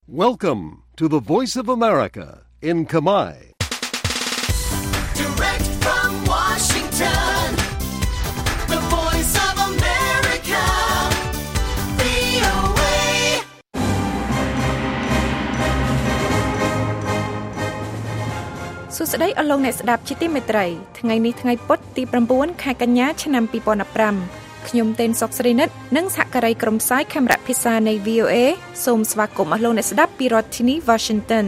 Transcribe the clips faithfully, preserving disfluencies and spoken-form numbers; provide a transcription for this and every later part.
Welcome to the Voice of America in Khmer. Direct from Washington, the Voice of America, វី អូ เอ សួស្តីអស់លោកអ្នកស្ដាប់ជាទីមេត្រីថ្ងៃនេះថ្ងៃពុធទី9ខែកញ្ញាឆ្នាំពីរពាន់ដប់ប្រាំខ្ញុំទេនសុកស្រីនិតនិងសហការីក្រុមផ្សាយខេមរៈភាសានៃ វី អូ เอ សូមស្វាគមន៍អស់លោកអ្នកស្ដាប់ពីរដ្ឋធានី Washington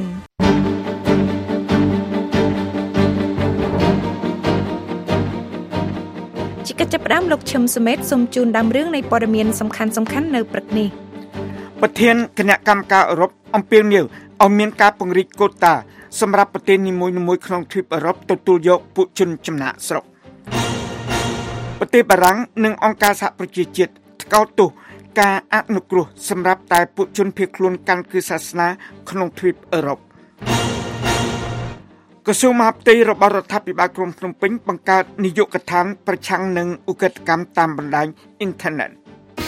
ជាកិច្ចចាប់ផ្ដើមលោកឈឹមសមេតសូមជូនដើមរឿងនៃព័ត៌មានសំខាន់ៗនៅព្រឹកនេះប្រធានគណៈកម្មការអឺរ៉ុបអំពាវនាវឲ្យមានការពង្រីកកូតាសម្រាប់ប្រទេសនីមួយៗក្នុងទ្វីបអឺរ៉ុបទទួលយកពួកជនចំណាកស្រុកប្រទេសបារាំងនិងអង្គការសហប្រជាជាតិថ្កោលទោសការអនុគ្រោះសម្រាប់តែពួកជនភៀសខ្លួនកាន់គ្រឹះសាសនាក្នុងទ្វីបអឺរ៉ុបក្រសួងមហាផ្ទៃរបស់រដ្ឋាភិបាលក្រុងភ្នំពេញបង្កើតនាយកដ្ឋានប្រឆាំងនឹងឧក្រិដ្ឋកម្មតាមបណ្ដាញអ៊ីនធឺណិត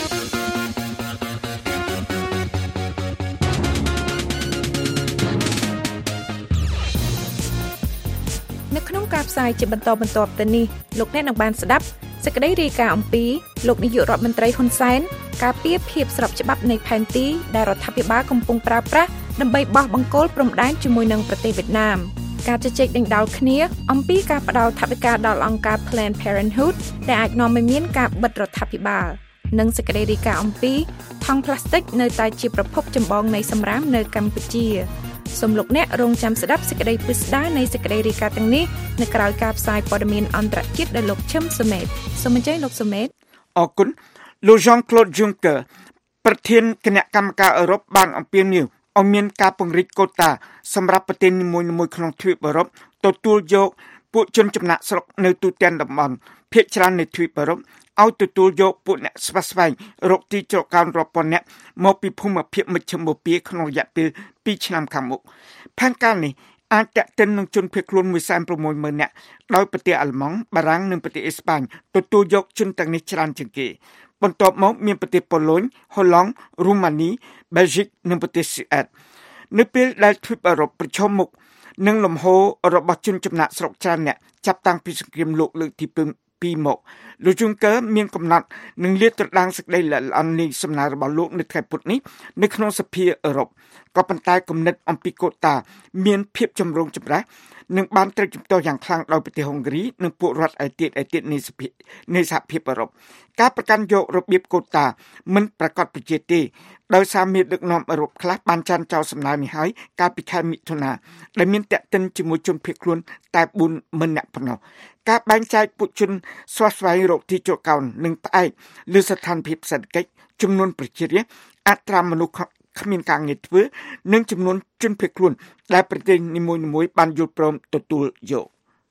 នៅក្នុងការផ្សាយជាបន្តបន្ទាប់ទៅនេះលោកអ្នកនឹងបានស្ដាប់សេចក្តីរាយការណ៍អំពីលោកនាយករដ្ឋមន្ត្រីហ៊ុនសែនការពៀភាពស្របច្បាប់នៃផែនទីដែលរដ្ឋាភិបាលកំពុងប្រើប្រាស់ដើម្បីបោះបង្គោលព្រំដែនជាមួយនឹងប្រទេសវៀតណាមការជជែកដេញដោលគ្នាអំពីការផ្ដល់ថវិកាដល់អង្គការ Planned Parenthood ដែលអាចនាំឲ្យមានការបិទរដ្ឋាភិបាលនិងសេចក្តីរាយការណ៍អំពីថង់ប្លាស្ទិកនៅតែជាប្រភពចម្បងនៃសម្រាមនៅកម្ពុជាសូមលោកអ្នករងចាំស្ដាប់សេចក្តីពិស្ដារនៃសេចក្តីរាយការណ៍ទាំងនេះនៅក្រៅការផ្សាយព័ត៌មានអន្តរជាតិដោយលោកឈឹមសមេតសូមអញ្ជើញលោកសមេតអរគុណលោក Jean-Claude Juncker ប្រធានគណៈកម្មការអឺរ៉ុបបានអំពាវនាវឲ្យមានការពង្រីកកូតាសម្រាប់ប្រទេសនីមួយៗក្នុងទ្វីបអឺរ៉ុបទទួលយកពួកជនចំណាកស្រុកនៅទូទាំងតំបន់ភាគច្រើននៃទ្វីបអឺរ៉ុបឲ្យទទួលយកពួកអ្នកស្វាស្វែងរកទីជ្រកកោនរាប់ពាន់នាក់មកពីភូមិភាគមជ្ឈិមបូព៌ាក្នុងរយៈពេលពីរឆ្នាំខាងមុខផែនការនេះអាចទាក់ទិននឹងជនភៀសខ្លួនមួយសែនប្រាំមួយម៉ឺននាក់ដោយប្រទេសអាល្លឺម៉ង់បារាំងនិងប្រទេសអេស្ប៉ាញទទួលយកជនទាំងនេះច្រើនជាងគេបន្ទាប់មកមានប្រទេសប៉ូឡូញហូឡង់រូម៉ានីបែលហ្សិកនិងប្រទេសស៊ុយអែតនៅពេលដែលទ្វីបអឺរ៉ុបប្រឈមមុខនឹងលំហូររបស់ជនចំណាកស្រុកច្រើនអ្នកចាប់តាំងពីសង្គ្រាមលោកលើកទីពីរមកលោក Juncker មានកំណត់នឹងលាតត្រដាងសេចក្តីល្អិតល្អន់នៃសំណើរបស់លោកនៅថ្ងៃពុធនេះនៅក្នុងសភាអឺរ៉ុបក៏ប៉ុន្តែគំនិតអំពីកូតាមានភាពចម្រូងចម្រាសនឹងបានត្រូវជំទាស់យ៉ាងខ្លាំងដោយប្រទេសហុងហ្គ្រីនិងពួករដ្ឋឯទៀតឯទៀតនៃសភានៃសហភាពអឺរ៉ុបការប្រកាន់យករបៀបកូតាមិនប្រកបប្រជាទេដោយសារមានដឹកនាំអឺរ៉ុបខ្លះបានចាន់ចោលសំណើនេះហើយកាលពីខែមិថុនាដែលមានតាក់ទិនជាមួយជនភៀសខ្លួនតែបួនម៉ឺននាក់ប៉ុណ្ណោះការបែងចែកពួកជនស្វាស្វែងរកទីជ្រកកោននិងផ្អែកលើស្ថានភាពសេដ្ឋកិច្ចចំនួនប្រជារាស្ត្រអត្រាមនុស្សគ្មានការងារធ្វើនិងចំនួនជនភៀសខ្លួនដែលប្រទេសនីមួយៗបានយល់ព្រមទទួលយក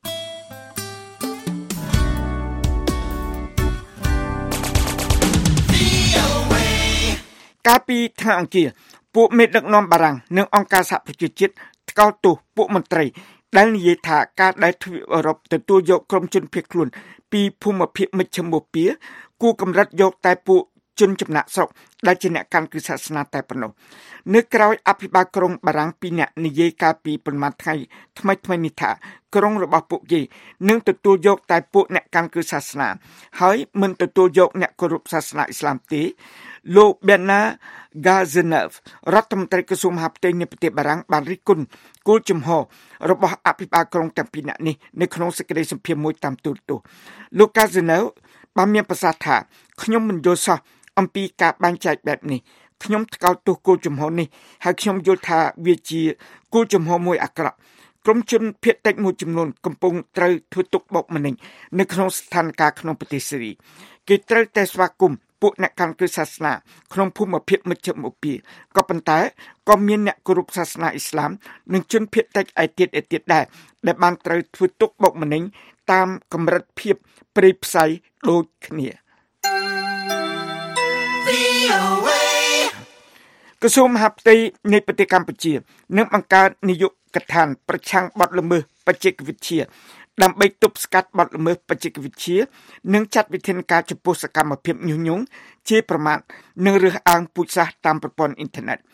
កាលពីថ្ងៃអង្គារពួកមេដឹកនាំបារាំងនិងអង្គការសហប្រជាជាតិថ្កោលទោសពួកមន្ត្រីដែលនិយាយថាការដែលទ្វីបអឺរ៉ុបទទួលយកក្រុមជនភៀសខ្លួនពីភូមិភាគមជ្ឈិមបូព៌ាគួរកម្រិតយកតែពួកជនចំណាក់ស្រុកដែលជាអ្នកកាន់គ្រឹះសាសនាតែប៉ុណ្ណោះនៅក្រៅអភិបាលក្រុងបារាំងពីរនាក់និយាយកាលពីប្រមាណថ្ងៃថ្មីថ្មីនេះថាក្រុងរបស់ពួកគេនឹងទទួលយកតែពួកអ្នកកាន់គ្រឹះសាសនាហើយមិនទទួលយកអ្នកគោរពសាសនាអ៊ីស្លាមទេលោក Bernard Cazeneuve រដ្ឋមន្ត្រីក្រសួងមហាផ្ទៃនៃប្រទេសបារាំងបានរិះគន់គោលជំហររបស់អភិបាលក្រុងទាំងពីរនាក់នេះនៅក្នុងសេចក្តីសម្ភាសន៍មួយតាមទូរទស្សន៍លោក Cazeneuve បានមានប្រសាសន៍ថាខ្ញុំមិនយល់សោះអំពីការបែងចែកបែបនេះខ្ញុំថ្កោលទោសគោលជំហរនេះហើយខ្ញុំយល់ថាវាជាគោលជំហរមួយអាក្រក់ក្រុមជនភៀសតិចមួយចំនួនកំពុងត្រូវធ្វើទុកបុកម្នេញនៅក្នុងស្ថានភាពក្នុងប្រទេសស៊េរីគេត្រូវតែស្វាគមន៍ពួកអ្នកកាន់គ្រឹះសាសនាក្នុងភូមិភាគមជ្ឈិមបូព៌ាក៏ប៉ុន្តែក៏មានអ្នកគោរពសាសនាអ៊ីស្លាមនិងជនភៀសតិចឯទៀតឯទៀតដែរដែលបានត្រូវធ្វើទុកបុកម្នេញតាមកម្រិតភាពព្រៃផ្សៃដូចគ្នាក្រសួងមហាផ្ទៃនៃប្រទេសកម្ពុជានឹងបង្កើតនាយកដ្ឋានប្រឆាំងបទល្មើសបច្ចេកវិទ្យាដើម្បីទប់ស្កាត់បទល្មើសបច្ចេកវិទ្យានិងចាត់វិធានការចំពោះសកម្មភាពញុះញង់ជាប្រមាថនិងរើសអើងពូជសាសន៍តាមប្រព័ន្ធអ៊ីនធឺណិត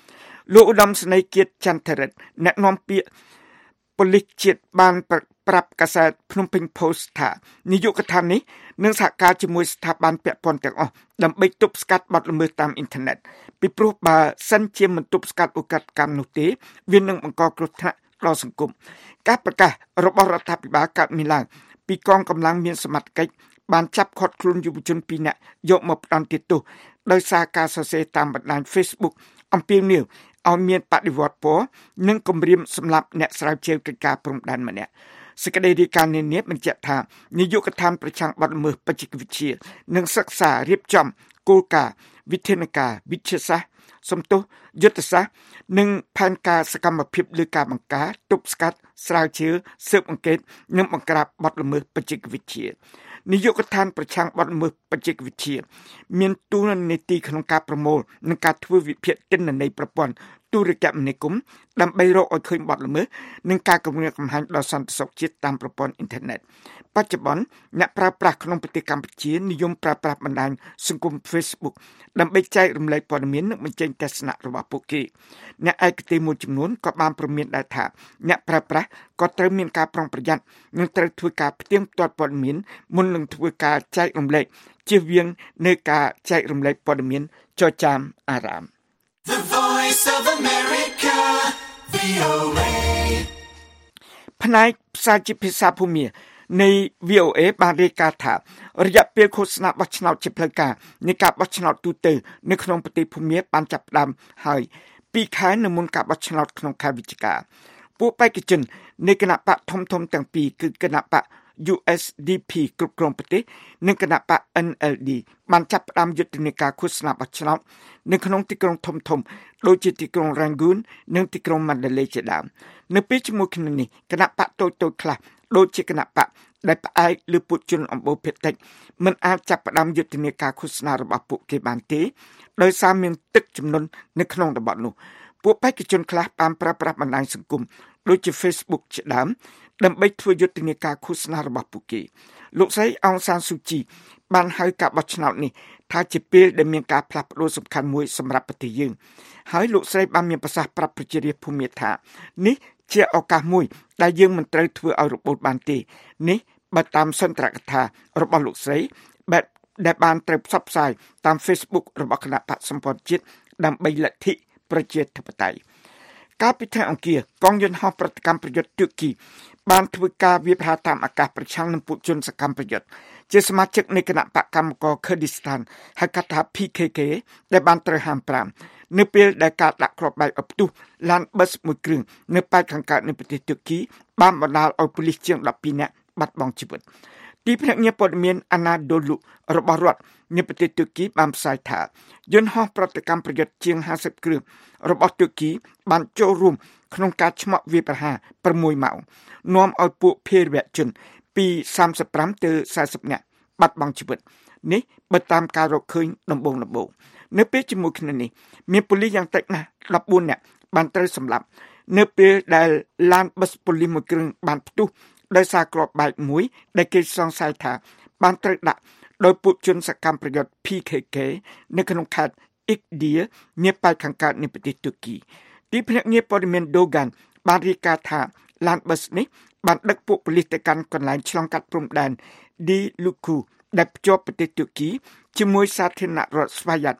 លោកឧត្តមសេនីយ៍គៀតចន្ទរិទ្ធអ្នកនាំពាក្យប៉ូលីសជាតិបានប្រាប់កាសែតភ្នំពេញ Post ថានាយកដ្ឋាននេះនឹងសហការជាមួយស្ថាប័នពាក់ព័ន្ធទាំងអស់ដើម្បីទប់ស្កាត់បទល្មើសតាមអ៊ីនធឺណិតពីព្រោះបើសិនជាមិនទប់ស្កាត់ឧក្រិដ្ឋកម្មនោះទេវានឹងបង្កគ្រោះថ្នាក់ដល់សង្គមការប្រកាសរបស់រដ្ឋាភិបាលកើតមានឡើងពីកងកម្លាំងមានសមត្ថកិច្ចបានចាប់ឃាត់ខ្លួនយុវជនពីរនាក់យកមកផ្ដន្ទាទោសដោយសារការសរសេរតាមបណ្ដាញ Facebook អំពាវនាវឲ្យមានបដិវត្តពណ៌និងគំរាមសម្លាប់អ្នកស្រាវជ្រាវកិច្ចការព្រំដែនម្នាក់សេចក្តីរាយការណ៍នានាបញ្ជាក់ថានាយកដ្ឋានប្រឆាំងបទល្មើសបច្ចេកវិទ្យានិងសិក្សារៀបចំគោលការណ៍វិធានការវិទ្យាសាស្ត្រសំទោសយុទ្ធសាស្ត្រនិងផែនការសកម្មភាពលើការបង្ការទប់ស្កាត់ស្រាវជ្រាវស៊ើបអង្កេតនិងបង្ក្រាបបទល្មើសបច្ចេកវិទ្យានាយកដ្ឋានប្រឆាំងបទល្មើសបច្ចេកវិទ្យាមានតួនាទីក្នុងការប្រមូលនិងការធ្វើវិភាគទិន្នន័យប្រព័ន្ធទូរគមនាគមន៍ដើម្បីរកឲ្យឃើញបទល្មើសនិងការគំរាមកំហែងដល់សន្តិសុខជាតិតាមប្រព័ន្ធអ៊ីនធឺណិតបច្ចុប្បន្នអ្នកប្រើប្រាស់ក្នុងប្រទេសកម្ពុជានិយមប្រើប្រាស់បណ្ដាញសង្គម Facebook ដើម្បីចែករំលែកព័ត៌មាននិងបញ្ចេញទស្សនៈរបស់ពួកគេអ្នកឯកទេសមួយចំនួនក៏បានព្រមានដែរថាអ្នកប្រើប្រាស់ក៏ត្រូវមានការប្រុងប្រយ័ត្ននិងត្រូវធ្វើការផ្ទៀងផ្ទាត់ព័ត៌មានមុននឹងធ្វើការចែករំលែកជៀសវាងនៅការចែករំលែកព័ត៌មានចរចាមអារ៉ាម The Voice of America វី អូ เอផ្នែកផ្សាយជាភាសាភូមានៃ វី អូ เอ បានរាយការណ៍ថារយៈពេលឃោសនាបោះឆ្នោតជាផ្លូវការនៃការបោះឆ្នោតទូទៅនៅក្នុងប្រទេសភូមាបានចាប់ផ្ដើមហើយពីរខែនៅមុនការបោះឆ្នោតក្នុងខែវិច្ឆិកាពួកបេក្ខជននៃគណៈបកធំៗទាំងពីរគឺគណៈបក យូ អេស ឌី พี គ្រប់គ្រងប្រទេសនិងគណៈបក អិន អែល ឌី បានចាប់ផ្ដើមយុទ្ធនាការឃោសនាបោះឆ្នោតនៅក្នុងទីក្រុងធំៗដូចជាទីក្រុង Rangoon និងទីក្រុង Mandalay ជាដើមនៅពេលជាមួយគ្នានេះគណៈបកតូចៗខ្លះដូចជាគណៈបកដែលផ្អែកលើពួកជនអំបូរភាគតិចមិនអាចចាប់ផ្ដើមយុទ្ធនាការឃោសនារបស់ពួកគេបានទេដោយសារមានទឹកជំនន់នៅក្នុងតំបន់នោះពួកបេក្ខជនខ្លះបានប្រើប្រាស់បណ្ដាញសង្គមដូចជា Facebook ជាដើមដើម្បីធ្វើយុទ្ធនាការឃោសនារបស់ពួកគេលោកស្រីអង្សានស៊ូជីបានហៅការបោះឆ្នោតនេះថាជាពេលដែលមានការផ្លាស់ប្ដូរសំខាន់មួយសម្រាប់ប្រទេសយើងហើយលោកស្រីបានមានប្រសាសន៍ប្រាប់ប្រជារាស្ត្រភូមិថានេះជាឱកាសមួយដែលយើងមិនត្រូវធ្វើឲ្យរបូតបានទេនេះបើតាមសន្ទរកថារបស់លោកស្រីបែបដែលបានត្រូវផ្សព្វផ្សាយតាម Facebook របស់គណៈបក្សសម្ព័ន្ធជាតិដើម្បីលទ្ធិប្រជាធិបតេយ្យកាលពីថ្ងៃអង្គារកងយន្តហោះប្រតិកម្មប្រយុទ្ធទូគីបានធ្វើការវាយប្រហារតាមអាកាសប្រឆាំងនឹងពួកជនសកម្មប្រយុទ្ធជាសមាជិកនៃគណៈបកកម្មករ Kurdistan ហៅកាត់ថា พี เค เค ដែលបានត្រូវហាមប្រាមនៅពេលដែលការដាក់គ្រាប់បែកអបទុះឡានប៊ឺសមួយគ្រឿងនៅប៉ែកខាងកើតនៃប្រទេសទូគីបានបណ្ដាលឲ្យប៉ូលីសជាងដប់ពីរនាក់បាត់បង់ជីវិតទីភ្នាក់ងារព័ត៌មាន Anadolu របស់រដ្ឋនៃប្រទេសទូគីបានផ្សាយថាយន្តហោះប្រតិកម្មប្រយុទ្ធជាងห้าสิบគ្រឿងរបស់ទូគីបានចូលរួមក្នុងការឆ្មក់វាយប្រហារប្រាំមួយម៉ោងនាំឲ្យពួកភេរវជនពីសាមសិបប្រាំទៅសែសិបនាក់បាត់បង់ជីវិតនេះបើតាមការរកឃើញដំបូងដំបូងនៅពេលជាមួយគ្នានេះមានប៉ូលីសយ៉ាងតិចណាស់ដប់បួននាក់បានត្រូវសម្លាប់នៅពេលដែលឡានប៊ឺសប៉ូលីសមួយគ្រឿងបានផ្ទុះដោយសារគ្រាប់បែកមួយដែលគេសង្ស័យថាបានត្រូវដាក់ដោយពួកជនសកម្មប្រយុទ្ធ พี เค เค នៅក្នុងខេត្តអ៊ីកឌៀនាប៉ែកខាងកើតនៃប្រទេសទូគីទីភ្នាក់ងារព័ត៌មាន Dogan បានរាយការណ៍ថាឡានប៊ឺសនេះបានដឹកពួកប៉ូលីសទៅកាន់កន្លែងឆ្លងកាត់ព្រំដែន Di Luku ដែលភ្ជាប់ប្រទេសទូគីជាមួយសាធារណរដ្ឋស្វយ័ត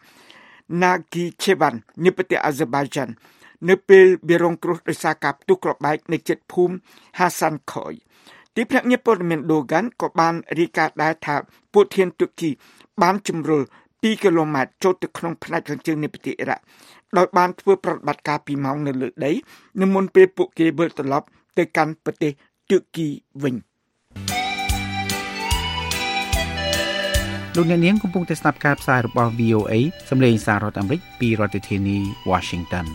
Nakhchivan នៃប្រទេសអាហ្សេបៃចាន់នៅពេលវារងគ្រោះដោយសារការផ្ទុះគ្រាប់បែកនៅជិតភូមិ Hasan Khoi ទីភ្នាក់ងារព័ត៌មាន Dogan ក៏បានរាយការណ៍ដែរថាពួកធានទូគីបានជំរុលពីរគីឡូម៉ែត្រចូលទៅក្នុងផ្នែកខាងជើងនៃប្រទេសអ៊ីរ៉ាក់ដោយបានធ្វើប្រតិបត្តិការពីរម៉ោងនៅលើដីនៅមុនពេលពួកគេវិលត្រឡប់ទៅកាន់ប្រទេសទូគីវិញលោកអ្នកនាងកំពុងតែស្ដាប់ការផ្សាយរបស់ វី អូ เอ សម្លេងសាររដ្ឋអាមេរិកពីរដ្ឋធានី Washington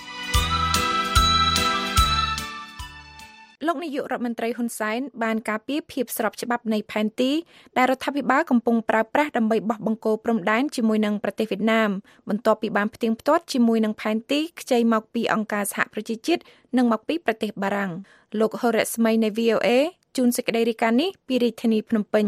លោកនាយករដ្ឋមន្ត្រីហ៊ុនសែនបានការពារភាពស្របច្បាប់នៃផែនទីដែលរដ្ឋាភិបាលកំពុងប្រើប្រាស់ដើម្បីបោះបង្គោលព្រំដែនជាមួយនឹងប្រទេសវៀតណាមបន្ទាប់ពីបានផ្ទៀងផ្ទាត់ជាមួយនឹងផែនទីខ្ចីមកពីអង្គការសហប្រជាជាតិនិងមកពីប្រទេសបារាំងលោកហូរ៉ាស្មីនៃ វី អូ เอ ជូនសេចក្តីរាយការណ៍នេះពីរាជធានីភ្នំពេញ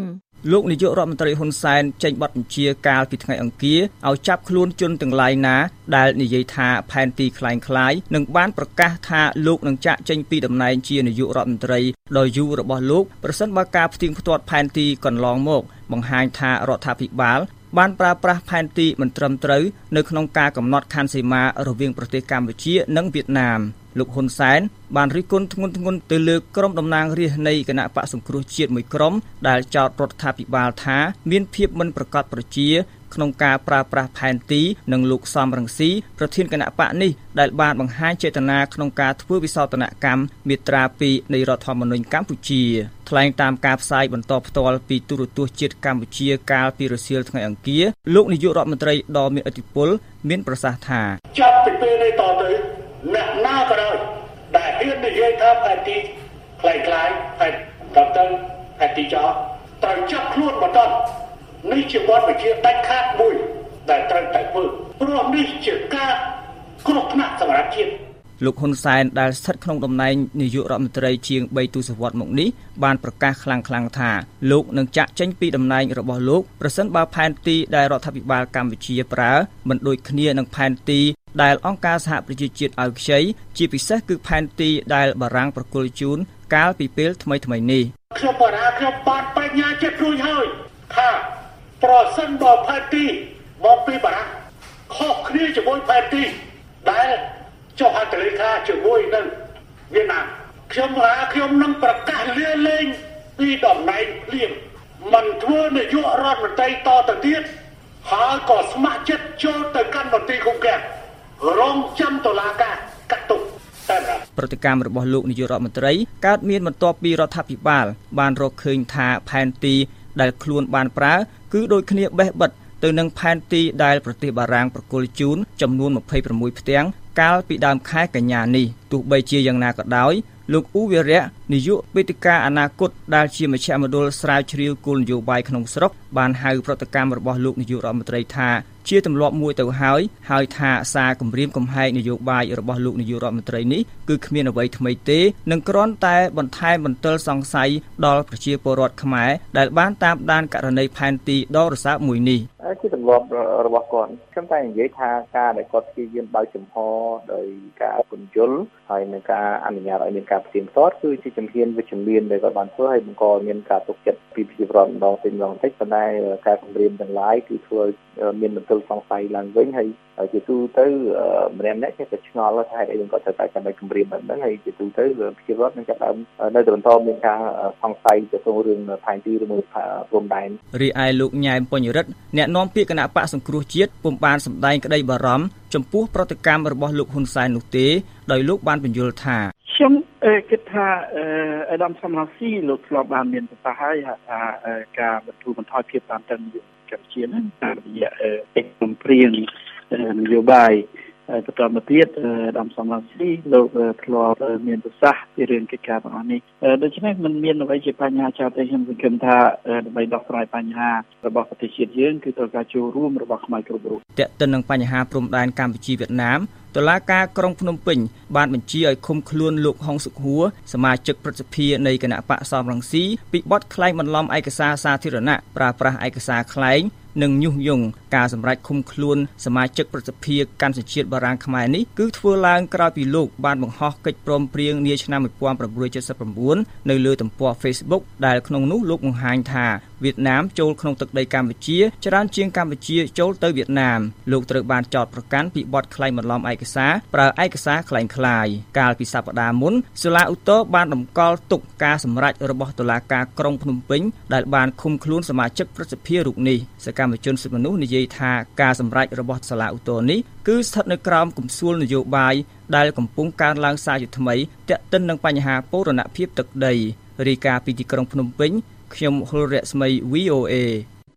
លោកនាយករដ្ឋមន្ត្រីហ៊ុនសែនចេញបទបញ្ជាកាលពីថ្ងៃអង្គារឲ្យចាប់ខ្លួនជនទាំងឡាយណាដែលនិយាយថាផែនទីคล้ายៗនឹងបានប្រកាសថាលោកនឹងចាក់ចេញពីតំណែងជានាយករដ្ឋមន្ត្រីដោយយូររបស់លោកប្រសិនបើការផ្ទៀងផ្ទាត់ផែនទីកន្លងមកបង្ហាញថារដ្ឋាភិបាលបានប្រើប្រាស់ផែនទីមិនត្រឹមត្រូវនៅក្នុងការកំណត់ខណ្ឌសីមារវាងប្រទេសកម្ពុជានិងវៀតណាមលោកហ៊ុនសែនបានរិះគន់ធ្ងន់ធ្ងរទៅលើក្រុមតំណាងរាស្ត្រនៃគណៈបកសង្គ្រោះជាតិមួយក្រុមដែលចោទរដ្ឋាភិបាលថាមានភាពមិនប្រកបប្រជាក្នុងការប្រើប្រាស់ផែនទីនិងលោកសំរងស៊ីប្រធានគណៈបកនេះដែលបានបង្ហាញចេតនាក្នុងការធ្វើវិសោធនកម្មមាត្រាពីរនៃរដ្ឋធម្មនុញ្ញកម្ពុជាថ្លែងតាមការផ្សាយបន្តផ្ទាល់ពីទូរទស្សន៍ជាតិកម្ពុជាកាលពីរសៀលថ្ងៃអង្គារលោកនាយករដ្ឋមន្ត្រីដ៏មានឥទ្ធិពលមានប្រសាសន៍ថាចាប់ពីពេលនេះតទៅអ្នកណាក៏ដោយដែលហ៊ាននិយាយថាផែនទីคล้ายៗផែនដល់ទៅផែនទីចោលត្រូវចាប់ខ្លួនបន្តនេះជាបទបញ្ជាដាច់ខាតមួយដែលត្រូវតែធ្វើព្រោះនេះជាការគ្រោះថ្នាក់សម្រាប់ជាតិលោកហ៊ុនសែនដែលស្ថិតក្នុងតំណែងនាយករដ្ឋមន្ត្រីជាងបីទសវត្សរ៍មកនេះបានប្រកាសខ្លាំងៗថាលោកនឹងចាក់ចេញពីតំណែងរបស់លោកប្រសិនបើផែនទីដែលរដ្ឋាភិបាលកម្ពុជាប្រើមិនដូចគ្នានឹងផែនទីដែលអង្គការសហប្រជាជាតិឲ្យខ្ចីជាពិសេសគឺផែនទីដែលបារាំងប្រគល់ជូនកាលពីពេលថ្មីៗនេះខ្ញុំបារាំងខ្ញុំបានបញ្ញាចិត្តរួចហើយថាប្រសិនបើផែនទីមកពីបារាំងខុសគ្នាជាមួយផែនទីដែលចុះហត្ថលេខាជាមួយនឹងវៀតណាមខ្ញុំថាខ្ញុំនឹងប្រកាសលាលែងពីតំណែងភ្លាមមិនធ្វើនាយករដ្ឋមន្ត្រីតទៅទៀតហើយក៏ស្ម័គ្រចិត្តចូលទៅកាន់មន្ត្រីគុំកាំងរងចាំតុលាការកាត់ទុកតែប្រតិកម្មរបស់លោកនាយករដ្ឋមន្ត្រីកើតមានបន្ទាប់ពីរដ្ឋាភិបាលបានរកឃើញថាផែនទីដែលខ្លួនបានប្រើគឺដូចគ្នាបេះបិទទៅនឹងផែនទីដែលប្រទេសបារាំងប្រគល់ជូនចំនួនម្ភៃប្រាំមួយផ្ទាំងកាលពីដើមខែកញ្ញានេះទោះបីជាយ៉ាងណាក៏ដោយលោកអ៊ូវីរៈនាយកវេទិកាអនាគតដែលជាមជ្ឈមណ្ឌលស្រាវជ្រាវគោលនយោបាយក្នុងស្រុកបានហៅប្រតិកម្មរបស់លោកនាយករដ្ឋមន្ត្រីថាជាទម្លាប់មួយទៅហើយហើយថាសារគម្រាមកំហែងនយោបាយរបស់លោកនាយករដ្ឋមន្ត្រីនេះគឺគ្មានអ្វីថ្មីទេនឹងគ្រាន់តែបន្ថែមបន្ទិលសង្ស័យដល់ប្រជាពលរដ្ឋខ្មែរដែលបានតាមដានករណីផែនទីដ៏រសើបមួយនេះជាទម្លាប់របស់គាត់ខ្ញុំតែនិយាយថាការដែលគាត់ព្យាយាមបើកចំហដោយការពន្យល់ហើយនឹងការអនុញ្ញាតឲ្យមានការផ្ទៀងផ្ទាត់គឺជាជំហានវិជ្ជមានដែលគាត់បានធ្វើហើយបង្កមានការទុកចិត្តពីប្រជាពលរដ្ឋម្ដងទៅម្ដងតិចប៉ុន្តែការគម្រាមទាំងឡាយគឺធ្វើមានបន្ទិលសង្ស័យឡើងវិញហើយជាទូទៅម្នាក់ម្នាក់ចេះតែឆ្ងល់ថាហេតុអីគាត់ត្រូវតែកាន់តែគម្រាមបែបហ្នឹងហើយជាទូទៅប្រជាពលរដ្ឋនឹងចាប់ដើមនៅតែបន្តមានការសង្ស័យទៅក្នុងរឿងផែនទីឬមួយព្រំដែនរីឯលោកញ៉ែមបញ្ញរិទ្ធអ្នកនាំពាក្យគណៈបកសង្គ្រោះជាតិពុំបានសម្ដែងក្តីបារម្ភចំពោះប្រតិកម្មរបស់លោកហ៊ុនសែននោះទេដោយលោកបានបញ្យល់ថាខ្ញុំគិតថាអេដាមសំរងស៊ីលោកធ្លាប់បានមានប្រសាសន៍ហើយថាការបន្ធូរបន្ថយភាពតានតឹងកម្ពុជាហ្នឹងតាមរយៈកិច្ចព្រមព្រៀងនយោបាយបន្តមកទៀតដំសំឡងស៊ីលោកធ្លាប់មានប្រសាសន៍ពីរឿងកិច្ចការទាំងអស់នេះដូច្នេះมันមានអ្វីជាបញ្ហាចោតទេខ្ញុំសង្ឃឹមថាដើម្បីដោះស្រាយបញ្ហារបស់ប្រទេសជាតិយើងគឺត្រូវការចូលរួមរបស់ខ្មែរគ្រប់រូបទាក់ទិននឹងបញ្ហាព្រំដែនកម្ពុជាវៀតណាមតុលាការក្រុងភ្នំពេញបានបញ្ជាឲ្យឃុំខ្លួនលោកហុងសុខហួរសមាជិកព្រឹទ្ធសភានៃគណៈបកសំរងស៊ីពីបទក្លែងបន្លំឯកសារសាធារណៈប្រើប្រាស់ឯកសារក្លែងនិងញុះញង់ការសម្រេចឃុំខ្លួនសមាជិកព្រឹទ្ធសភាកាន់សញ្ជាតិបារាំងខ្មែរនេះគឺធ្វើឡើងក្រោយពីលោកបានបង្ហោះកិច្ចព្រមព្រៀងនាឆ្នាំmột nghìn chín trăm七十九នៅលើទំព័រ Facebook ដែលក្នុងនោះលោកបង្ហាញថាវៀតណាមចូលក្នុងទឹកដីកម្ពុជាច្រើនជាងកម្ពុជាចូលទៅវៀតណាមលោកត្រូវបានចោទប្រកាន់ពីបទក្លែងបន្លំឯកសារប្រើឯកសារក្លែងក្លាយកាលពីសប្តាហ៍មុនសាលាឧទ្ធរបានតម្កល់ទុកការសម្រេចរបស់តុលាការក្រុងភ្នំពេញដែលបានឃុំខ្លួនសមាជិកព្រឹទ្ធសភារូបនេះសកម្មជនសិទ្ធិមនុស្សនិយាយថាការសម្រេចរបស់សាលាឧទ្ធរនេះគឺស្ថិតនៅក្រោមគំសួលនយោបាយដែលកំពុងកើនឡើងសារជាថ្មីទាក់ទិននឹងបញ្ហាបូរណភាពទឹកដីរាយការណ៍ពីទីក្រុងភ្នំពេញខ្ញុំហុលរស្មី វី អូ เอ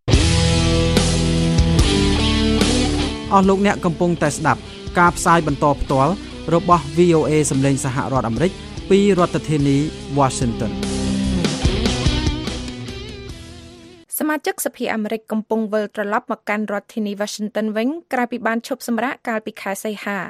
អស់លោកអ្នកកំពុងតែស្ដាប់ការផ្សាយបន្តផ្ទាល់របស់ វី អូ เอ សម្លេងសហរដ្ឋអាមេរិកពីរដ្ឋធានី Washington សមាជិកសភាអាមេរិកកំពុងវិលត្រឡប់មកកាន់រដ្ឋធានី Washington វិញក្រោយពីបានឈប់សម្រាកកាលពីខែសីហា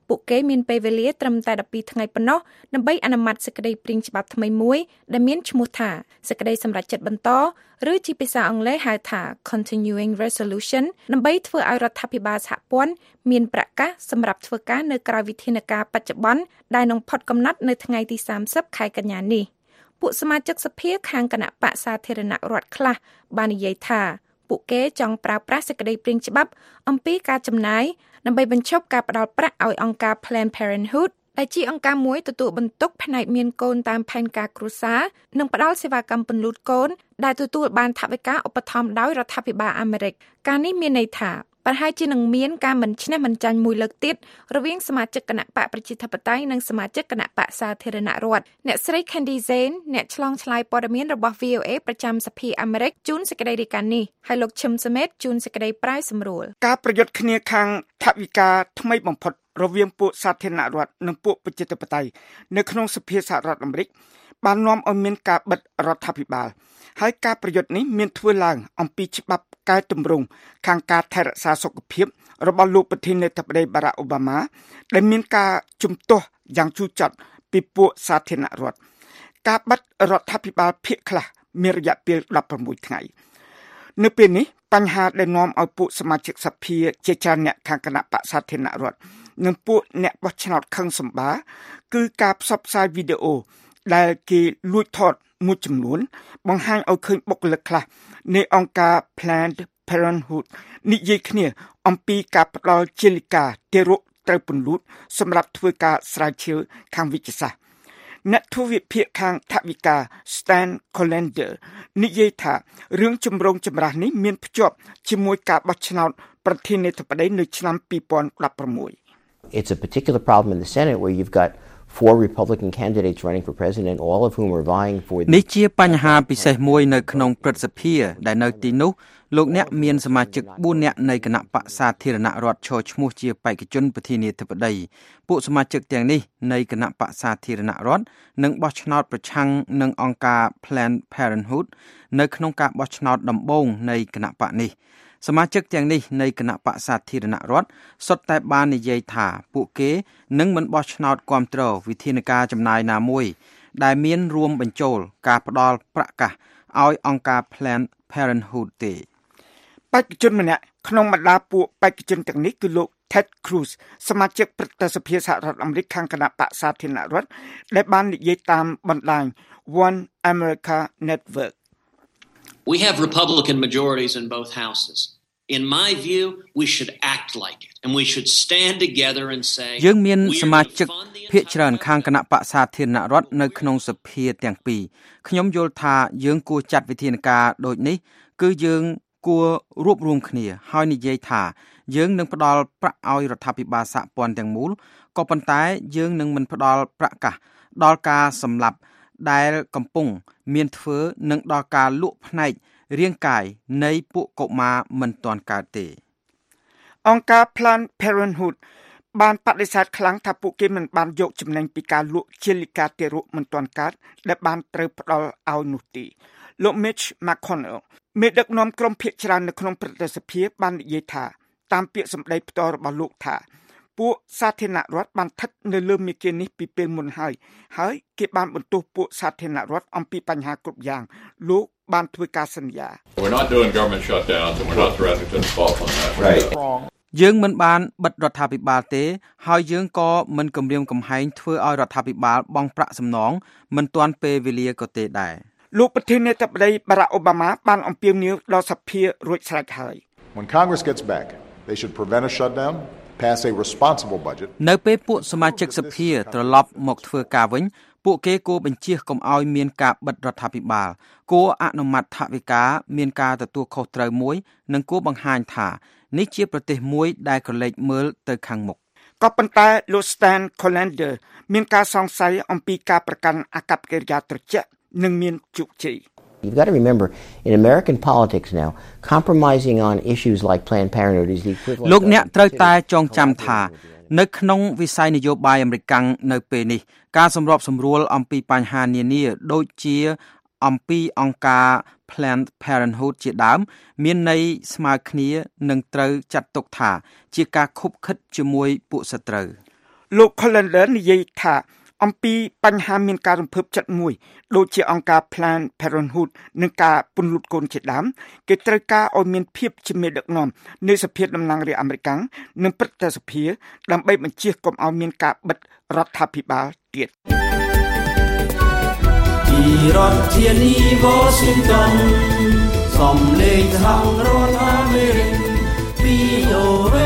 ពួកគេមានពេលវេលាត្រឹមតែដប់ពីរថ្ងៃប៉ុណ្ណោះដើម្បីអនុម័តសេចក្តីព្រាងច្បាប់ថ្មីមួយដែលមានឈ្មោះថាសេចក្តីសម្រេចចិត្តបន្តឬជាភាសាអង់គ្លេសហៅថា Continuing Resolution ដើម្បីធ្វើឲ្យរដ្ឋាភិបាលសហព័ន្ធមានប្រកាសសម្រាប់ធ្វើការនៅក្រៅវិធានការបច្ចុប្បន្នដែលនឹងផុតកំណត់នៅថ្ងៃទីសាមសិបខែកញ្ញានេះពួកសមាជិកសភាខាងគណៈបក្សសាធារណរដ្ឋខ្លះបាននិយាយថាពួកគេចង់ប្រើប្រាស់សេចក្តីព្រាងច្បាប់អំពីការចំណាយដើម្បីបញ្ឈប់ការផ្តល់ប្រាក់ឲ្យអង្គការ Planned Parenthood ដែលជាអង្គការមួយទទួលបន្ទុកផ្នែកមានកូនតាមផែនការគ្រួសារនិងផ្តល់សេវាកម្មពន្លូតកូនដែលទទួលបានថវិកាឧបត្ថម្ភដោយរដ្ឋាភិបាលអាមេរិកការនេះមានន័យថាប្រហែលជានឹងមានការមិនឈ្នះមិនចាញ់មួយលើកទៀតរវាងសមាជិកគណៈបកប្រជាធិបតេយ្យនិងសមាជិកគណៈបកសាធារណរដ្ឋអ្នកស្រី Candy Zane អ្នកឆ្លងឆ្លើយព័ត៌មានរបស់ វី អូ អេ ប្រចាំសភាអាមេរិកជូនសេចក្តីរាយការណ៍នេះហើយលោកឈឹមសមេតជូនសេចក្តីប្រាយសម្រួលការប្រយុទ្ធគ្នាខាងថវិកាថ្មីបំផុតរវាងពួកសាធារណរដ្ឋនិងពួកប្រជាធិបតេយ្យនៅក្នុងសភាសហរដ្ឋអាមេរិកបាននាំឲ្យមានការបិទរដ្ឋាភិបាលហើយការប្រយុទ្ធនេះមានធ្វើឡើងអំពីច្បាប់កែតម្រង់ខាងការថែរក្សាសុខភាពរបស់លោកប្រធានាធិបតីបារ៉ាក់អូបាម៉ាដែលមានការជំទាស់យ៉ាងជូរចត់ពីពួកសាធារណរដ្ឋការបិទរដ្ឋាភិបាលភាគខ្លះមានរយៈពេលដប់ប្រាំមួយថ្ងៃនៅពេលនេះបញ្ហាដែលនាំឲ្យពួកសមាជិកសភាជាច្រើនអ្នកខាងគណៈបក្សសាធារណរដ្ឋនិងពួកអ្នកបោះឆ្នោតខឹងសម្បាគឺការផ្សព្វផ្សាយវីដេអូដែលគេលួចថតមួយចំនួនបង្ហាញឲ្យឃើញបុគ្គលិកខ្លះនៃអង្គការ Planned Parenthood និយាយគ្នាអំពីការផ្ដល់ជាលិកាទារកត្រូវពន្លូតសម្រាប់ធ្វើការស្រាវជ្រាវខាងវិទ្យាសាស្ត្រអ្នកធ្វើវិភាគខាងថវិកា Stan Collender និយាយថារឿងចម្រូងចម្រាសនេះមានភ្ជាប់ជាមួយការបោះឆ្នោតប្រធានាធិបតីនៅឆ្នាំពីរពាន់ដប់ប្រាំមួយ It's a particular problem in the Senate where you've got four Republican candidates running for president, all of whom are vying for the... នេះជាបញ្ហាពិសេសមួយនៅក្នុងព្រឹទ្ធសភាដែលនៅទីនោះលោកអ្នកមានសមាជិកបួននាក់នៃគណៈបក្សសាធារណរដ្ឋឈរឈ្មោះជាបេក្ខជនប្រធានាធិបតីពួកសមាជិកទាំងនេះនៃគណៈបក្សសាធារណរដ្ឋនឹងបោះឆ្នោតប្រឆាំងនឹងអង្គការ Planned Parenthood នៅក្នុងការបោះឆ្នោតដំបូងនៃគណៈបក្សនេះសមាជិកទាំងនេះនៃគណៈបក្សសាធារណរដ្ឋសុទ្ធតែបាននិយាយថាពួកគេនឹងមិនបោះឆ្នោតគាំទ្រវិធានការចំណាយណាមួយដែលមានរួមបញ្ចូលការផ្ដល់ប្រាក់កាសឲ្យអង្គការ Planned Parenthood ទេបេក្ខជនម្នាក់ក្នុងបរ្ដាពួកបេក្ខជនទាំងនេះគឺលោក Ted Cruz សមាជិកព្រឹទ្ធសភាសហរដ្ឋអាមេរិកខាងគណៈបក្សសាធារណរដ្ឋដែលបាននិយាយតាមបណ្ដាញ One America Network We have Republican majorities in both houses. In my view, we should act like it, and we should stand together and say យើងមានសមាជិកភាគច្រើនខាងគណៈបក្សសាធារណរដ្ឋនៅក្នុងសភាទាំងពីរខ្ញុំយល់ថាយើងគួរចាត់វិធានការដូចនេះគឺយើងគួររួបរวมគ្នាហើយនិយាយថាយើងនឹងផ្ដល់ប្រាក់ឲ្យរដ្ឋាភិបាលសហព័ន្ធទាំងមូលក៏ប៉ុន្តែយើងនឹងមិនផ្ដល់ប្រាក់កាសដល់ការសម្លាប់ដែលកំពុងមានធ្វើនឹងដល់ការលក់ផ្នែករាងកាយនៃពួកកុមារមិនទាន់កើតទេអង្គការ Planned Parenthood បានបដិសេធខ្លាំងថាពួកគេមិនបានយកចំណេញពីការលក់ជាលិកាទារកមិនទាន់កើតដែលបានត្រូវផ្ដល់ឲ្យនោះទេលោក Mitch McConnell មេដឹកនាំក្រុមភាគច្រើននៅក្នុងព្រឹទ្ធសភាបាននិយាយថាតាមពាក្យសម្ដីផ្ទាល់របស់លោកថាពួកសាធារណរដ្ឋបានស្ថិតនៅលើមេគានេះពីពេលមុនហើយហើយគេបានបន្ទោសពួកសាធារណរដ្ឋអំពីបញ្ហាគ្រប់យ៉ាងលោកបានធ្វើការសន្យា We're not doing government shutdowns and we're not threatening to default on that. Right. យើងមិនបានបិទរដ្ឋាភិបាលទេហើយយើងក៏មិនគំរាមកំហែងធ្វើឲ្យរដ្ឋាភិបាលបង់ប្រាក់សំណងមិនទាន់ពេលវេលាក៏ទេដែរលោកប្រធានាធិបតីបារ៉ាក់អូបាម៉ាបានអំពាវនាវដល់សភារួចស្រេចហើយ When Congress gets back, they should prevent a shutdown.Pass a responsible budget នៅពេលពួកសមាជិកសភាត្រឡប់មកធ្វើការវិញពួកគេគួរបញ្ជាកុំឲ្យមានការបិទរដ្ឋាភិបាលគួរអនុម័តថវិកាមានការទទួលខុសត្រូវមួយនិងគួរបង្ហាញថានេះជាប្រទេសមួយដែលក្រឡេកមើលទៅខាងមុខក៏ប៉ុន្តែលោក Stan Collender មានការសង្ស័យអំពីការប្រកាន់អាកប្បកិរិយាត្រជាក់និងមានជោគជ័យ You've got to remember, in American politics now, compromising on issues like Planned Parenthood is the equivalent. លោកអ្នកត្រូវតែចងចាំថានៅក្នុងវិស័យនយោបាយអាមេរិកនៅពេលនេះការសម្របសម្រួលអំពីបញ្ហានានាដូចជាអំពីអង្គការ Planned Parenthood ជាដើមមានន័យស្មើគ្នានឹងត្រូវចាត់ទុកថាជាការខុបខិតជាមួយពួកសត្រូវលោក Colander និយាយថាអំពីបញ្ហាមានការរំភើបចិត្តមួយដូចជាអង្គការ Planned Parenthood និងការពន្លត់កូនជាដើមគេត្រូវការឲ្យមានភាពជាមេដឹកនាំនៃសភាតំណាងរាស្ត្រអាមេរិកនិងព្រឹទ្ធសភាដើម្បីបញ្ជាកុំឲ្យមានការបិទរដ្ឋាភិបាលទៀតពីរដ្ឋធានី Washington សំឡេងសហរដ្ឋអាមេរិក វី អូ เอ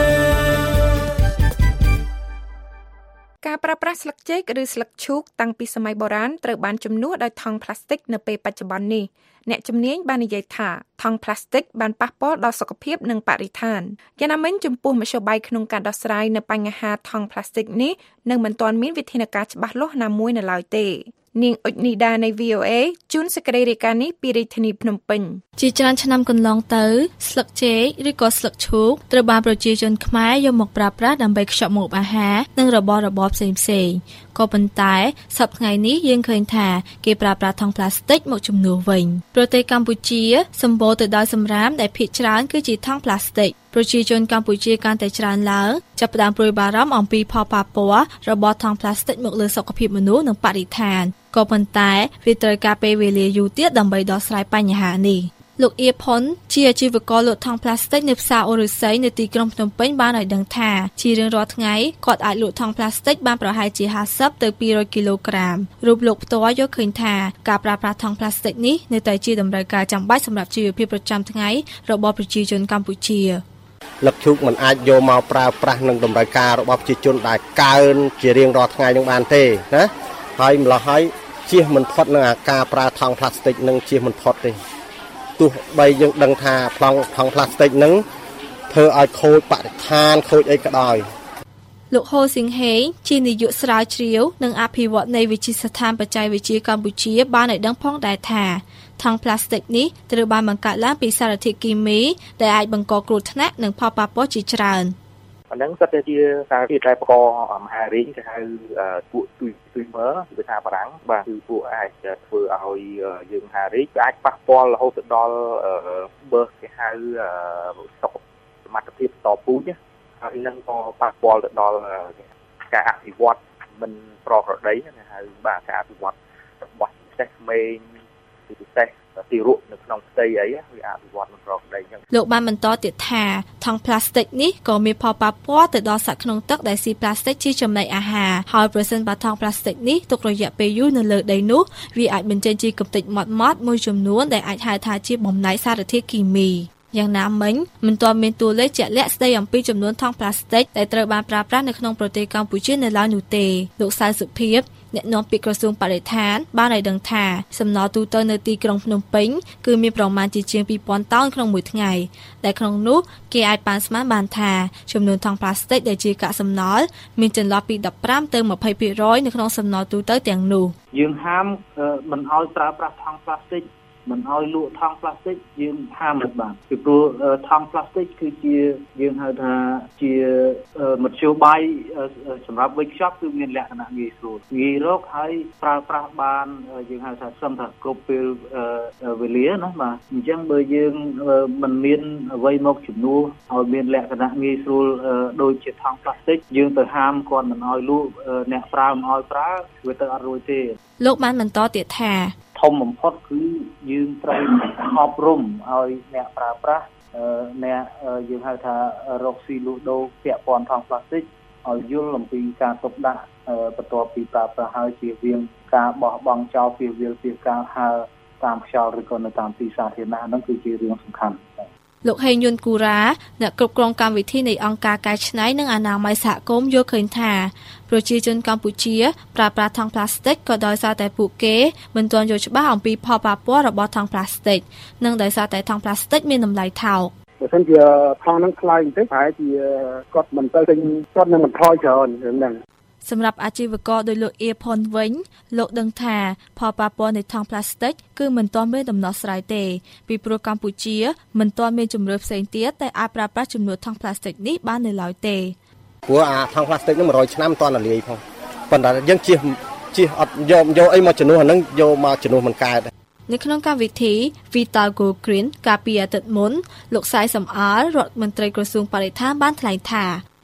ការប្រើប្រាស់ស្លឹកចេកឬស្លឹកឈូកតាំងពីសម័យបុរាណត្រូវបានជំនួសដោយថង់ប្លាស្ទិកនៅពេលបច្ចុប្បន្ននេះអ្នកជំនាញបាននិយាយថាថង់ប្លាស្ទិកបានប៉ះពាល់ដល់សុខភាពនិងបរិស្ថានយ៉ាងណាមិញចំពោះមធ្យោបាយក្នុងការដោះស្រាយនៅបញ្ហាថង់ប្លាស្ទិកនេះនៅមិនទាន់មានវិធានការច្បាស់លាស់ណាមួយនៅឡើយទេនាងអុចនីដានៃ វី អូ เอ ជួនសេចក្តីរាយការណ៍នេះពីរាជធានីភ្នំពេញជាច្រើនឆ្នាំកន្លងទៅស្លឹកចេកឬក៏ស្លឹកឈូកត្រូវបានប្រជាជនខ្មែរយកមកប្រើប្រាស់ដើម្បីខ្ចប់ម្ហូបអាហារនិងរបស់របរផ្សេងផ្សេងក៏ប៉ុន្តែសប្តាហ៍ថ្ងៃនេះយើងឃើញថាគេប្រើប្រាស់ថង់ប្លាស្ទិកមកជំនួសវិញប្រទេសកម្ពុជាសម្បូរទៅដោយសម្រាមដែលភាគច្រើនគឺជាថង់ប្លាស្ទិកប្រជាជនកម្ពុជាកាន់តែច្រើនឡើងចាប់ផ្ដើមព្រួយបារម្ភអំពីផលប៉ះពាល់របស់ថង់ប្លាស្ទិកមកលើសុខភាពមនុស្សនិងបរិស្ថានក៏ប៉ុន្តែវាត្រូវការពេលវេលាយូរទៀតដើម្បីដោះស្រាយបញ្ហានេះលោកអៀផុនជាអាជីវករលក់ថង់ប្លាស្ទិកនៅផ្សារអូរុស័យនៅទីក្រុងភ្នំពេញបានឲ្យដឹងថាជារៀងរាល់ថ្ងៃគាត់អាចលក់ថង់ប្លាស្ទិកបានប្រហែលជាห้าสิบទៅពីររយគីឡូក្រាមរូបលោកផ្ទាល់យកឃើញថាការប្រើប្រាស់ថង់ប្លាស្ទិកនេះនៅតែជាតម្រូវការចាំបាច់សម្រាប់ជីវភាពប្រចាំថ្ងៃរបស់ប្រជាជនកម្ពុជាលឹកឈូកមិនអាចយកមកប្រើប្រាស់នឹងតម្រូវការរបស់ប្រជាជនដែលកើនជារៀងរាល់ថ្ងៃនឹងបានទេណាហើយម្ល៉េះហើយជៀសមិនផុតនឹងអាការប្រើថង់ប្លាស្ទិកនឹងជៀសមិនផុតទេទោះបីយើងដឹងថាប្លង់ថង់ប្លាស្ទិកនឹងធ្វើឲ្យខូចបរិស្ថានខូចអីក៏ដោយលោកហូស៊ីងហេងជានាយកស្រាវជ្រាវនិងអភិវឌ្ឍនៃវិទ្យាស្ថានបច្ចេកវិទ្យាកម្ពុជាបានឲ្យដឹងផងដែរថាថង់ប្លាស្ទិកនេះត្រូវបានបង្កើតឡើងពីសារធាតុគីមីដែលអាចបង្កគ្រោះថ្នាក់និងផលប៉ះពាល់ជាច្រើនអាហ្នឹងសិតតែជាសារធាតុដែលបង្កមហារីកគេហៅពួកទុយទុយមើគឺថាបារាំងបាទគឺពួកអាចធ្វើឲ្យយើងមហារីកអាចប៉ះពាល់រហូតដល់បើគេហៅសុខសមត្ថភាពតពូជហើយនឹងក៏ប៉ះពាល់ទៅដល់ការអភិវឌ្ឍមិនប្រក្រតីគេហៅបាទការអភិវឌ្ឍរបស់ពិសេសក្មេងពិសេសទីរក់នៅក្នុងផ្ទៃអីវាអភិវឌ្ឍមិនប្រក្រតីអញ្ចឹងលោកបានបន្តទៀតថាថង់ប្លាស្ទិកនេះក៏មានផលប៉ះពាល់ទៅដល់សត្វក្នុងទឹកដែលស៊ីប្លាស្ទិកជាចំណីអាហារហើយប្រសិនបើថង់ប្លាស្ទិកនេះទុករយៈពេលយូរនៅលើដីនោះវាអាចបញ្ចេញជាកម្ទេចម៉ត់ៗមួយចំនួនដែលអាចហៅថាជាបំណែកសារធាតុគីមីយ៉ាងណាមិញមិនទាន់មានតួលេខជាក់លាក់ស្ដីអំពីចំនួនថង់ប្លាស្ទិកដែលត្រូវបានប្រើប្រាស់នៅក្នុងប្រទេសកម្ពុជានៅឡើយនោះទេលោកសៅសុភីបអ្នកនាំពាក្យក្រសួងបរិស្ថានបានឲ្យដឹងថាសំណល់ទូទៅនៅទីក្រុងភ្នំពេញគឺមានប្រមាណជាជាងពីរពាន់តោនក្នុងមួយថ្ងៃដែលក្នុងនោះគេអាចប៉ាន់ស្មានបានថាចំនួនថង់ប្លាស្ទិកដែលជាកាកសំណល់មានចន្លោះពីដប់ប្រាំទៅម្ភៃភាគរយនៅក្នុងសំណល់ទូទៅទាំងនោះយើងហាមមិនឲ្យប្រើប្រាស់ថង់ប្លាស្ទិកមិនឲ្យលក់ថង់ប្លាស្ទិកយើងហាមមិនបានពីព្រោះថង់ប្លាស្ទិកគឺជាយើងហៅថាជាមធ្យោបាយសម្រាប់វេចខ្ចប់គឺមានលក្ខណៈងាយស្រួលងាយរកហើយប្រើប្រាស់បានយើងហៅថាសឹមថាគ្រប់ពេលវេលាណាបាទអញ្ចឹងបើយើងមិនមានអ្វីមកជំនួសឲ្យមានលក្ខណៈងាយស្រួលដូចជាថង់ប្លាស្ទិកយើងទៅហាមគាត់មិនឲ្យលក់អ្នកប្រើមិនឲ្យប្រើវាទៅអត់រួចទេលោកបានបន្តទៀតថាធំបំផុតគឺយើងត្រូវអប់រំឲ្យអ្នកប្រើប្រាស់អ្នកយើងហៅថារកស៊ីលក់ដូរពាក់ព័ន្ធថង់ប្លាស្ទិកឲ្យយល់អំពីការទុកដាក់បន្ទាប់ពីប្រើប្រាស់ហើយជៀសវាងការបោះបង់ចោលពីវាលពីការហើរតាមខ្យល់ឬក៏នៅតាមទីសាធារណៈហ្នឹងគឺជារឿងសំខាន់លោកហេងយុនគូរ៉ាអ្នកគ្រប់គ្រងកម្មវិធីនៃអង្គការកែច្នៃនិងអនាម័យសហគមន៍យល់ឃើញថាប្រជាជនកម្ពុជាប្រើប្រាស់ថង់ប្លាស្ទិកក៏ដោយសារតែពួកគេមិនទាន់យល់ច្បាស់អំពីផលប៉ះពាល់របស់ថង់ប្លាស្ទិកនិងដោយសារតែថង់ប្លាស្ទិកមានតម្លៃថោកបើមិនជាថង់ហ្នឹងថ្លៃបន្តិចប្រហែលជាគាត់មិនទៅទិញគាត់នឹងបន្ថយច្រើនរឿងហ្នឹងសម្រាប់អាជីវករដោយលោកអៀផុនវិញលោកដឹងថាផលប៉ះពាល់នៃថង់ប្លាស្ទិកគឺមិនទាន់មានដំណោះស្រាយទេពីព្រោះកម្ពុជាមិនទាន់មានជំរឿនផ្សេងទៀតតែអាចប្រើប្រាស់ចំនួនថង់ប្លាស្ទិកនេះបាននៅឡើយទេព្រោះអាថង់ប្លាស្ទិកនឹង100ឆ្នាំមិនទាន់លាយផងប៉ុន្តែយើងជៀសជៀសអត់យកយកអីមកជំនួសអានឹងយកមកជំនួសមិនកើតនៅក្នុងកម្មវិធី Vital Go Green កាលពីអាទិត្យមុនលោកសាយសំអាលរដ្ឋមន្ត្រីក្រសួងបរិស្ថានបានថ្លែងថា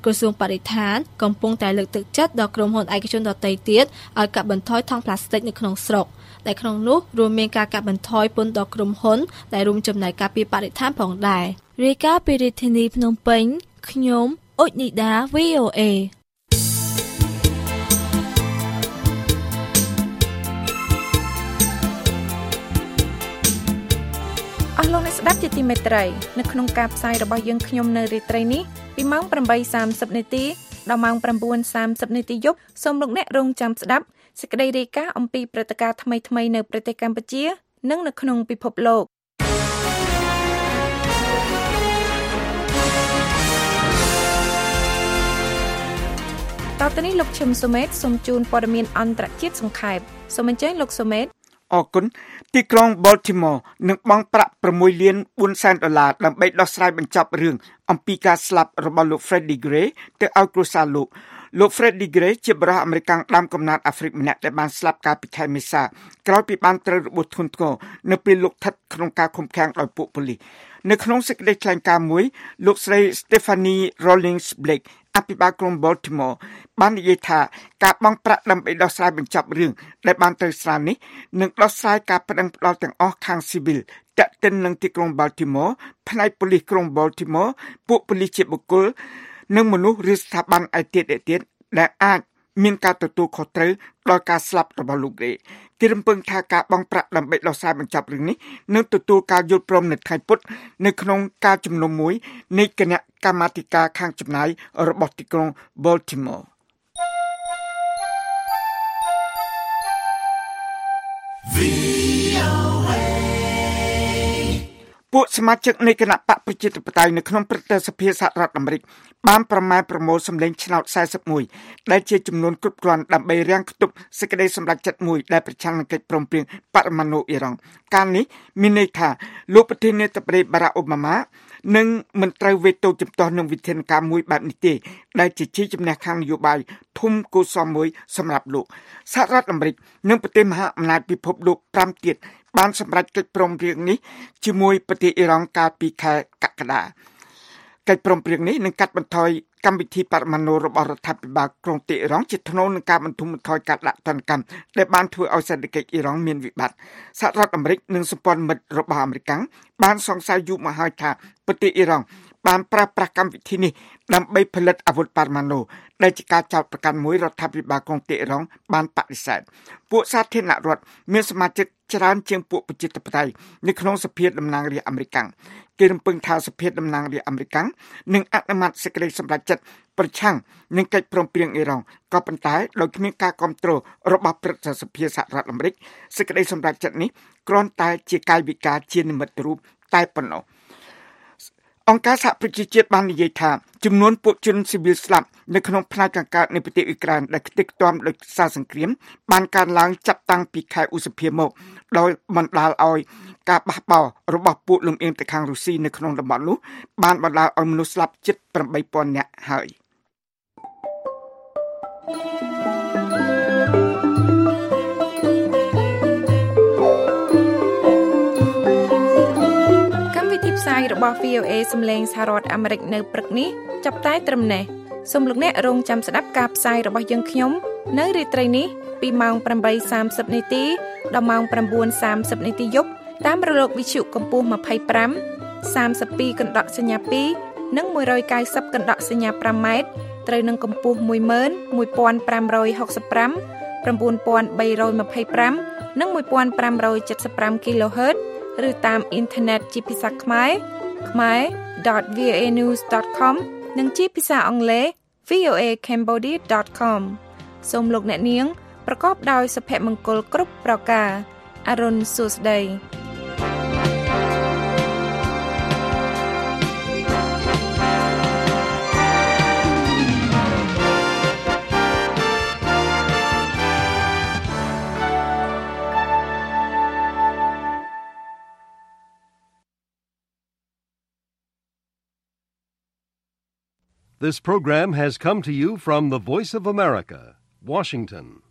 ក្រសួងបរិស្ថានកំពុងតែលើកទឹកចិត្តដល់ក្រុមហ៊ុនឯកជនដទៃទៀតឲ្យកាត់បន្ថយថង់ប្លាស្ទិកនៅក្នុងស្រុកដែលក្នុងនោះរួមមានការកាត់បន្ថយពន្ធដល់ក្រុមហ៊ុនដែលរួមចំណែកការពារបរិស្ថានផងដែររាយការណ៍ពីរាជធានីភ្នំពេញខ្ញុំអុចនីដា វី អូ เอអស់លោកអ្នកស្ដាប់ជាទីមេត្រីនៅក្នុងការផ្សាយរបស់យើងខ្ញុំនៅរាត្រីនេះពីម៉ោង ប្រាំបីសាមសិប នាទីដល់ម៉ោង ប្រាំបួនសាមសិប នាទីយប់សូមលោកអ្នករងចាំស្ដាប់សេចក្តីរាយការណ៍អំពីព្រឹត្តិការណ៍ថ្មីៗនៅប្រទេសកម្ពុជានិងនៅក្នុងពិភពលោកតទៅនេះលោកឈឹមសូមេតសូមជូនព័ត៌មានអន្តរជាតិសង្ខេបសូមអញ្ជើញលោកសូមេតអរគុណទីក្រុង Baltimore នឹងបង់ប្រាក់ប្រាំមួយលានបួនសែនដុល្លារដើម្បីដោះស្រាយបញ្ចប់រឿងអំពីការស្លាប់របស់លោក Freddie Gray ទៅឲ្យគ្រួសារលោកលោក Freddie Gray ជាបរិយាអាមេរិកដើមកំណើតអាហ្វ្រិកម្នាក់ដែលបានស្លាប់កាលពីខែមេសាក្រោយពីបានត្រូវរបួសធ្ងន់ធ្ងរនៅពេលលោកស្ថិតក្នុងការឃុំឃាំងដោយពួកប៉ូលីសនៅក្នុងសេចក្តីថ្លែងការណ៍មួយលោកស្រី Stephanie Rawlings Blake អភិបាលក្រុង Baltimore បាននិយាយថាការបង់ប្រាក់ដើម្បីដោះស្រាយបញ្ចប់រឿងដែលបានត្រូវស្រាវនេះនឹងដោះស្រាយការប្តឹងផ្តល់ទាំងអស់ខាងស៊ីវិលទាក់ទិននឹងទីក្រុង Baltimore ផ្នែកប៉ូលីសក្រុង Baltimore ពួកប៉ូលីសជាបុគ្គលនិងមនុស្សឬស្ថាប័នឯទៀតឯទៀតដែលអាចមានការទទួលខុសត្រូវដល់ការស្លាប់របស់លោក Gray គេរំពឹងថាការបង់ប្រាក់ដើម្បីដោះស្រាយបញ្ចប់រឿងនេះនឹងទទួលការយល់ព្រមនៅថ្ងៃពុធនៅក្នុងការជំនុំមួយនៃគណៈកម្មាធិការខាងចំណាយរបស់ទីក្រុង Baltimore ពួកសមាជិកនៃគណៈបកប្រជាធិបតេយ្យនៅក្នុងព្រឹទ្ធសភាសហរដ្ឋអាមេរិកបានប្រម៉ែប្រមូលសម្លេងឆ្នោតสี่สิบเอ็ดដែលជាចំនួនគ្រប់គ្រាន់ដើម្បីរាំងខ្ទប់សេចក្តីសម្រេចចិត្តមួយដែលប្រឆាំងនឹងកិច្ចព្រមព្រៀងបរមាណុអ៊ីរ៉ង់ការនេះមានន័យថាលោកប្រធានាធិបតីបារ៉ាក់អូបាម៉ានឹងមិនត្រូវវេតូជំទាស់នឹងវិធានការមួយបែបនេះទេដែលជាជាជំនះខាងនយោបាយធំគួរសមមួយសម្រាប់លោកសហរដ្ឋអាមេរិកនិងប្រទេសមហាអំណាចពិភពលោកប្រាំទៀតបានសម្រេចកិច្ចព្រមព្រៀងនេះជាមួយប្រទេសអ៊ីរ៉ង់កាលពីខែកក្កដាកិច្ចព្រមព្រៀងនេះនឹងកាត់បន្ថយកម្មវិធីបរមាណុរបស់រដ្ឋាភិបាលក្រុងតេហ៍រ៉ង់ជាថ្នូរនឹងការបន្ធូរបន្ថយការដាក់ទណ្ឌកម្មដែលបានធ្វើឲ្យសេដ្ឋកិច្ចអ៊ីរ៉ង់មានវិបត្តិសហរដ្ឋអាមេរិកនិងសម្ព័ន្ធមិត្តរបស់អាមេរិកបានសង្ស័យយូរមកហើយថាប្រទេសអ៊ីរ៉ង់បានប្រើប្រាស់កម្មវិធីនេះដើម្បីផលិតអាវុធបរមាណុដែលជាការចោទប្រកាន់មួយរដ្ឋាភិបាលក្រុងតេហ៍រ៉ង់បានបដិសេធពួកសាធារណរដ្ឋមានសមាជិកច្រើនជាងពួកប្រជាធិបតេយ្យនៅក្នុងសភាតំណាងរាស្ត្រអាមេរិកគេរំពឹងថាសភាតំណាងរាស្ត្រអាមេរិកនឹងអនុម័តសេចក្តីសម្រេចចិត្តប្រឆាំងនឹងកិច្ចព្រមព្រៀងអ៊ីរ៉ង់ក៏ប៉ុន្តែដោយគ្មានការគ្រប់គ្រងរបស់ព្រឹទ្ធសភាសហរដ្ឋអាមេរិកសេចក្តីសម្រេចចិត្តនេះគ្រាន់តែជាកាយវិការជានិមិត្តរូបតែប៉ុណ្ណោះអង្គការសហប្រជាជាតិបាននិយាយថាចំនួនពួកជនស៊ីវិលស្លាប់នៅក្នុងផ្នែកខាងកើតនៃប្រទេសអ៊ុយក្រែនដែលខ្ទេចខ្ទាំដោយសារសង្គ្រាមបានកើនឡើងចាប់តាំងពីខែឧសភាមកដោយបណ្ដាលឲ្យការបះបោររបស់ពួកលំអៀងទៅខាងរុស្ស៊ីនៅក្នុងតំបន់នោះបានបណ្ដាលឲ្យមនុស្សស្លាប់ជិតeight thousandនាក់ហើយផ្សាយរបស់ វី អូ เอ សំឡេងសហរដ្ឋអាមេរិកនៅព្រឹកនេះចាប់តែត្រឹមនេះសូមលោកអ្នករងចាំស្ដាប់ការផ្សាយរបស់យើងខ្ញុំនៅរាត្រីនេះពីម៉ោងeight thirty នាទីដល់ម៉ោងnine thirtyនាទីយប់តាមរលកវិទ្យុកម្ពស់twenty-five thirty-twoកណ្ដកសញ្ញាtwoនិងone ninetyកណ្ដកសញ្ញាfiveម៉ែត្រត្រូវនឹងកម្ពស់one one five six five nine three two fiveនិងone five seven five គីឡូហឺតឬតាមអ៊ីនធឺណិតជាភាសាខ្មែរ khmer dot v o a news dot com និងជាភាសាអង់គ្លេស v o a cambodia dot com សូមលោកអ្នកនាងប្រកបដោយសុភមង្គលគ្រប់ប្រការអរុនសួស្តី This program has come to you from the Voice of America, Washington.